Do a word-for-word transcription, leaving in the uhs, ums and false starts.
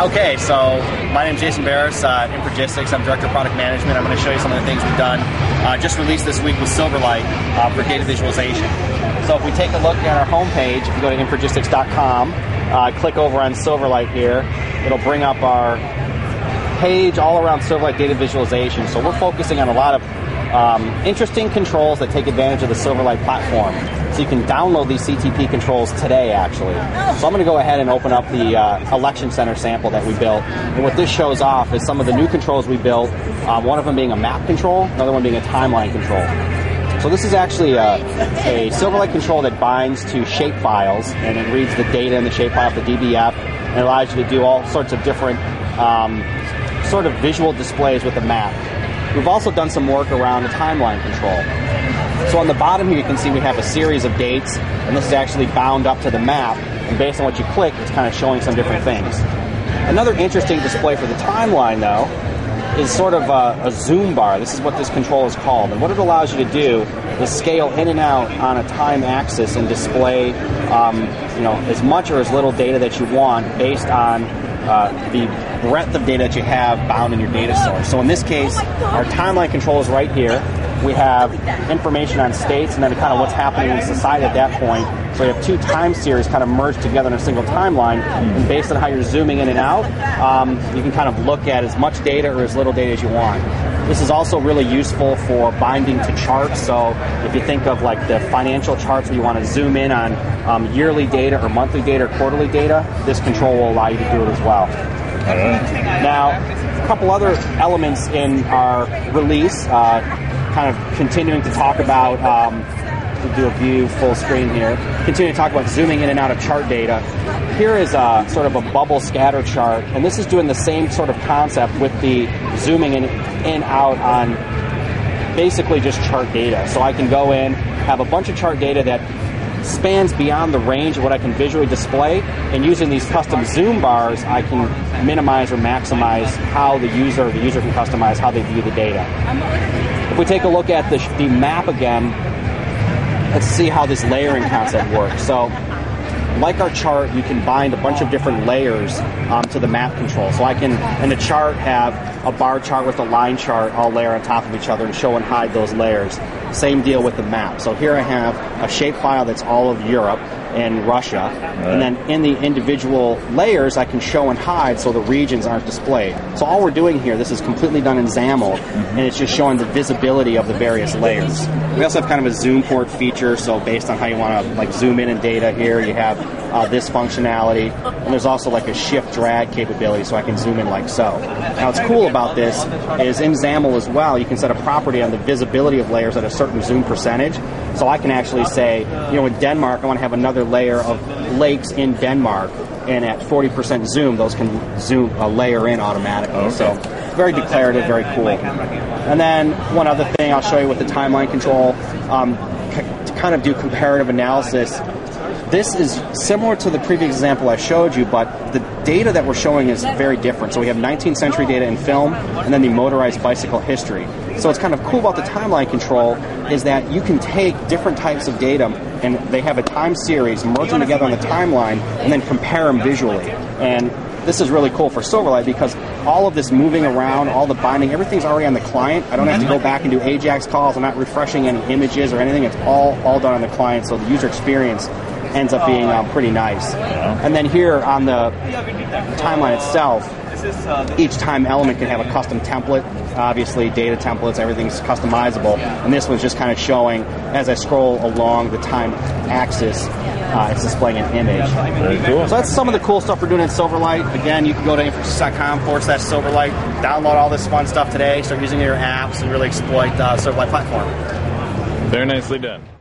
Okay, so my name is Jason Barris, uh, Infragistics. I'm Director of Product Management. I'm going to show you some of the things we've done. Uh, just released this week with Silverlight uh, for data visualization. So if we take a look at our homepage, if you go to infragistics dot com, uh, click over on Silverlight here, it'll bring up our page all around Silverlight data visualization. So we're focusing on a lot of um, interesting controls that take advantage of the Silverlight platform. So you can download these C T P controls today, actually. So I'm going to go ahead and open up the uh, Election Center sample that we built. And what this shows off is some of the new controls we built, um, one of them being a map control, another one being a timeline control. So this is actually a, a Silverlight control that binds to shape files, and it reads the data in the shape file, the D B F, and it allows you to do all sorts of different um, sort of visual displays with the map. We've also done some work around the timeline control. So on the bottom here you can see we have a series of dates, and this is actually bound up to the map, and based on what you click, it's kind of showing some different things. Another interesting display for the timeline, though, is sort of a, a zoom bar. This is what this control is called, and what it allows you to do is scale in and out on a time axis and display um, you know, as much or as little data that you want based on uh, the breadth of data that you have bound in your data source. So in this case, our timeline control is right here. We have information on states and then kind of what's happening in society at that point. So we have two time series kind of merged together in a single timeline, and based on how you're zooming in and out, um, you can kind of look at as much data or as little data as you want. This is also really useful for binding to charts. So if you think of like the financial charts where you want to zoom in on um, yearly data or monthly data or quarterly data, this control will allow you to do it as well. Now, a couple other elements in our release, uh, kind of continuing to talk about, um, to do a view full screen here, continuing to talk about zooming in and out of chart data. Here is a, sort of a bubble scatter chart, and this is doing the same sort of concept with the zooming in and out on basically just chart data. So I can go in, have a bunch of chart data that spans beyond the range of what I can visually display, and using these custom zoom bars, I can minimize or maximize how the user, the user can customize how they view the data. If we take a look at the, the map again, let's see how this layering concept works. So, like our chart, you can bind a bunch of different layers um, to the map control. So I can, in the chart, have a bar chart with a line chart all layer on top of each other and show and hide those layers. Same deal with the map. So here I have a shapefile that's all of Europe and Russia, right. And then in the individual layers I can show and hide so the regions aren't displayed. So all we're doing here, this is completely done in XAML, mm-hmm. and it's just showing the visibility of the various layers. We also have kind of a zoom port feature, so based on how you want to like zoom in in data here, you have uh, this functionality, and there's also like a shift drag capability, so I can zoom in like so. Now what's cool about this is in XAML as well, you can set a property on the visibility of layers at a certain zoom percentage. So I can actually say, you know, in Denmark, I want to have another layer of lakes in Denmark, and at forty percent zoom, those can zoom a layer in automatically. Okay. So very declarative, very cool. And then one other thing I'll show you with the timeline control, um, to kind of do comparative analysis. This is similar to the previous example I showed you, but the data that we're showing is very different. So we have nineteenth century data in film, and then the motorized bicycle history. So what's kind of cool about the timeline control is that you can take different types of data, and they have a time series, merge them together on the timeline, and then compare them visually. And this is really cool for Silverlight because all of this moving around, all the binding, everything's already on the client. I don't have to go back and do AJAX calls. I'm not refreshing any images or anything. It's all, all done on the client, so the user experience ends up being um, pretty nice. And then here on the timeline itself, each time element can have a custom template. Obviously, data templates, everything's customizable. And this one's just kind of showing, as I scroll along the time axis, uh, it's displaying an image. Very cool. So that's some of the cool stuff we're doing in Silverlight. Again, you can go to infragistics dot com forward slash Silverlight, download all this fun stuff today, start using your apps, and really exploit the uh, Silverlight platform. Very nicely done.